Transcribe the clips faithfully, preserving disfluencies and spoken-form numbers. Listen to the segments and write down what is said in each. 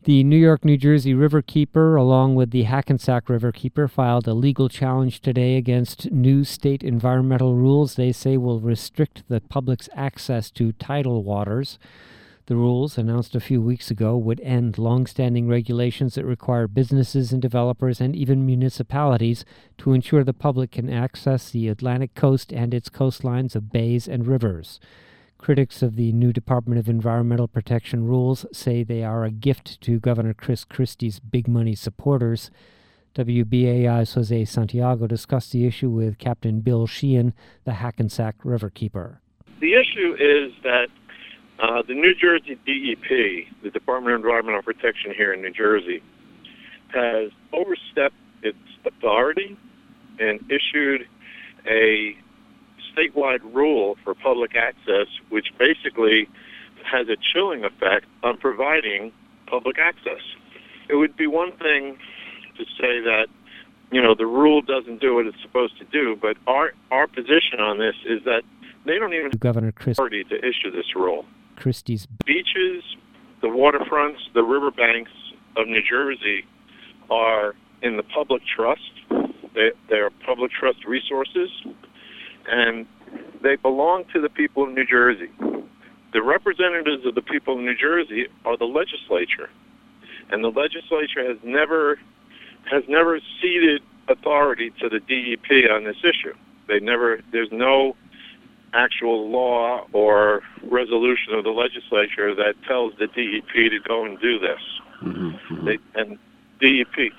The New York, New Jersey Riverkeeper, along with the Hackensack Riverkeeper, filed a legal challenge today against new state environmental rules they say will restrict the public's access to tidal waters. The rules, announced a few weeks ago, would end long-standing regulations that require businesses and developers and even municipalities to ensure the public can access the Atlantic coast and its coastlines of bays and rivers. Critics of the new Department of Environmental Protection rules say they are a gift to Governor Chris Christie's big money supporters. W B A I's Jose Santiago discussed the issue with Captain Bill Sheehan, the Hackensack Riverkeeper. The issue is that uh, the New Jersey D E P, the Department of Environmental Protection here in New Jersey, has overstepped its authority and issued a statewide rule for public access, which basically has a chilling effect on providing public access. It would be one thing to say that, you know, the rule doesn't do what it's supposed to do, but our our position on this is that they don't even have Governor Chris authority to issue this rule. Christie's beaches, the waterfronts, the riverbanks of New Jersey are in the public trust. They, they're public trust resources, and they belong to the people of New Jersey. The representatives of the people of New Jersey are the legislature, and the legislature has never has never ceded authority to the D E P on this issue. They never. There's no actual law or resolution of the legislature that tells the D E P to go and do this. Mm-hmm, mm-hmm. They, and D E P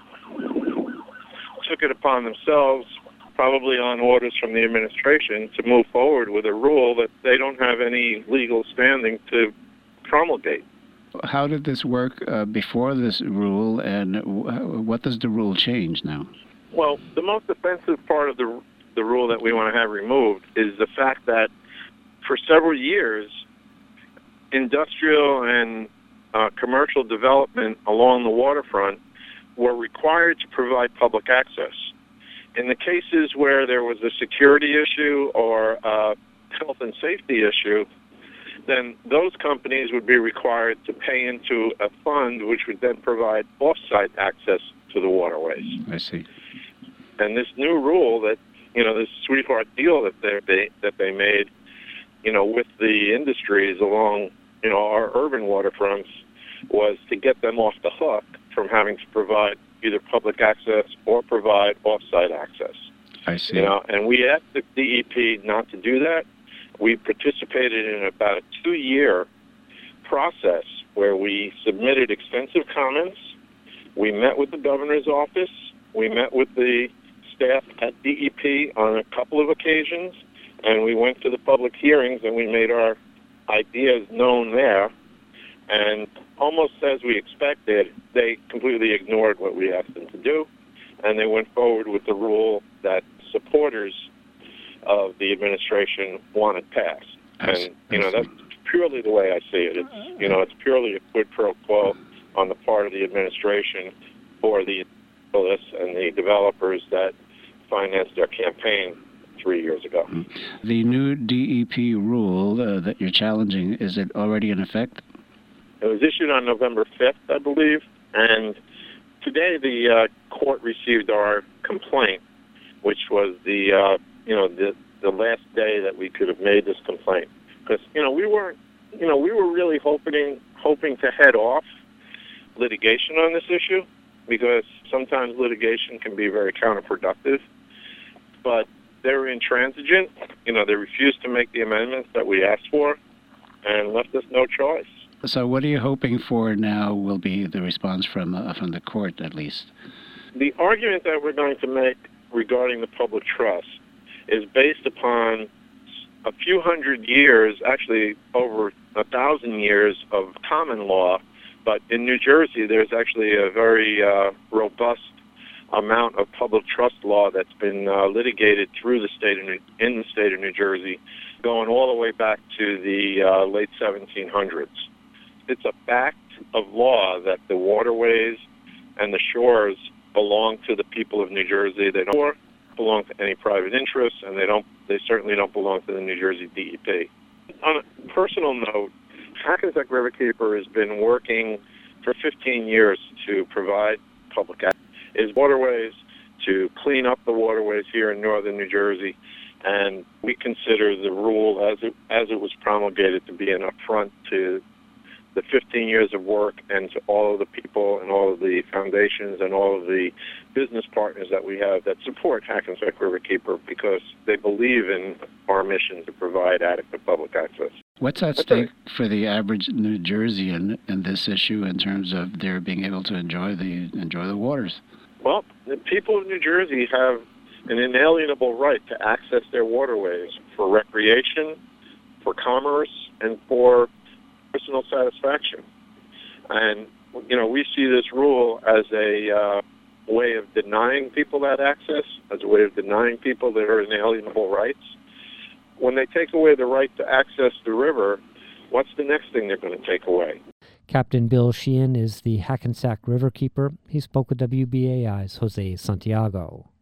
took it upon themselves, probably on orders from the administration, to move forward with a rule that they don't have any legal standing to promulgate. How did this work uh, before this rule, and w- what does the rule change now? Well, the most offensive part of the the rule that we want to have removed is the fact that for several years, industrial and uh, commercial development along the waterfront were required to provide public access. In the cases where there was a security issue or a health and safety issue, then those companies would be required to pay into a fund which would then provide off-site access to the waterways. I see. And this new rule that, you know, this sweetheart deal that they that they made, you know, with the industries along, you know, our urban waterfronts, was to get them off the hook from having to provide either public access or provide off-site access. I see. You know, and we asked the D E P not to do that. We participated in about a two-year process where we submitted extensive comments. We met with the governor's office. We met with the staff at D E P on a couple of occasions, and we went to the public hearings and we made our ideas known there. And almost as we expected, they completely ignored what we asked them to do, and they went forward with the rule that supporters of the administration wanted passed. And, you know, that's purely the way I see it. It's, you know, it's purely a quid pro quo on the part of the administration for the and the developers that financed their campaign three years ago. The new D E P rule uh, that you're challenging, is it already in effect? It was issued on November fifth, I believe, and today the uh, court received our complaint, which was the uh, you know the the last day that we could have made this complaint, because you know we weren't you know we were really hoping hoping to head off litigation on this issue, because sometimes litigation can be very counterproductive. But they were intransigent. You know, they refused to make the amendments that we asked for and left us no choice. So what are you hoping for now will be the response from uh, from the court, at least? The argument that we're going to make regarding the public trust is based upon a few hundred years, actually over a thousand years of common law. But in New Jersey, there's actually a very uh, robust amount of public trust law that's been uh, litigated through the state of New, in the state of New Jersey, going all the way back to the uh, late seventeen hundreds. It's a fact of law that the waterways and the shores belong to the people of New Jersey. They don't belong to any private interests, and they don't. They certainly don't belong to the New Jersey D E P. On a personal note, Hackensack Riverkeeper has been working for fifteen years to provide public access is waterways, to clean up the waterways here in northern New Jersey, and we consider the rule as it, as it was promulgated to be an affront to the fifteen years of work and to all of the people and all of the foundations and all of the business partners that we have that support Hackensack Riverkeeper because they believe in our mission to provide adequate public access. What's at That's stake right. for the average New Jerseyan in this issue in terms of their being able to enjoy the enjoy the waters? Well, the people of New Jersey have an inalienable right to access their waterways for recreation, for commerce, and for personal satisfaction. And, you know, we see this rule as a uh, way of denying people that access, as a way of denying people their inalienable rights. When they take away the right to access the river, what's the next thing they're going to take away? Captain Bill Sheehan is the Hackensack Riverkeeper. He spoke with W B A I's Jose Santiago.